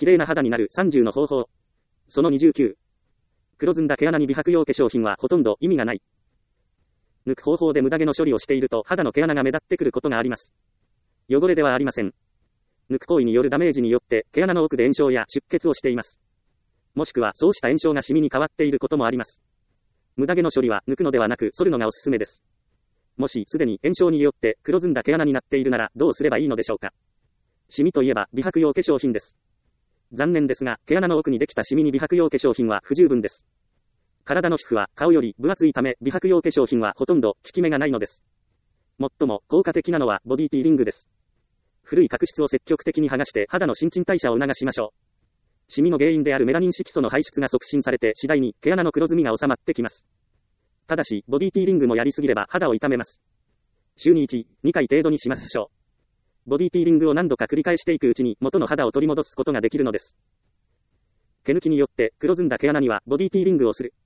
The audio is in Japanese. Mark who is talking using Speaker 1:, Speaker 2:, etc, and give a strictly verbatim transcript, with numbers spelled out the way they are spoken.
Speaker 1: 綺麗な肌になるさんじゅうの方法。そのにじゅうきゅう。黒ずんだ毛穴に美白用化粧品はほとんど意味がない。抜く方法で無駄毛の処理をしていると肌の毛穴が目立ってくることがあります。汚れではありません。抜く行為によるダメージによって毛穴の奥で炎症や出血をしています。もしくはそうした炎症がシミに変わっていることもあります。無駄毛の処理は抜くのではなく剃るのがおすすめです。もしすでに炎症によって黒ずんだ毛穴になっているならどうすればいいのでしょうか。シミといえば美白用化粧品です。残念ですが毛穴の奥にできたシミに美白用化粧品は不十分です。体の皮膚は顔より分厚いため美白用化粧品はほとんど効き目がないのです。最も効果的なのはボディピーリングです。古い角質を積極的に剥がして肌の新陳代謝を促しましょう。シミの原因であるメラニン色素の排出が促進されて次第に毛穴の黒ずみが収まってきます。ただしボディピーリングもやりすぎれば肌を傷めます。週にいち、にかい程度にしましょう。ボディピーリングを何度か繰り返していくうちに元の肌を取り戻すことができるのです。毛抜きによって黒ずんだ毛穴にはボディピーリングをする。